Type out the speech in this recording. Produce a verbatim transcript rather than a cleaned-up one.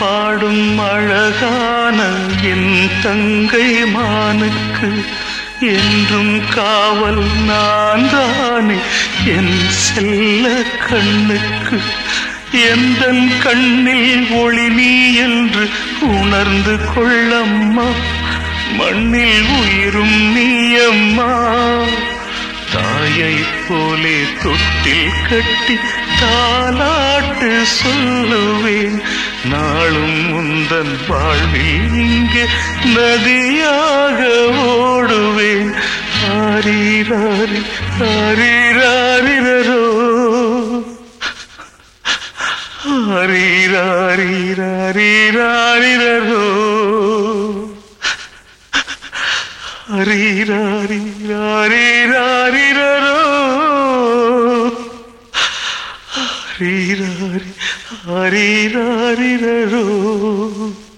பாடும் அழகான என் தங்கை மானுக்கு என்றும் காவல் நான் தானே என் செல்ல கண்ணுக்கு. எந்தன் கண்ணில் ஒளி நீ என்று உணர்ந்து கொள்ளம்மா, மண்ணில் உயிரும் நீயம்மா. தாயை போலே தொட்டில் கட்டி தாலாட்டு சொல்லுவேன், நாளும் உந்தன் வாழ்வில் இங்கே நதியாக ஓடுவேன். ஆரீராரி ஆரீராரிரரோ, ஆரீராரிராரிராரிரரோ, ஆரீராரிராரிராரிரரோ, ஆரீராரி ஆரீராரிரரோ.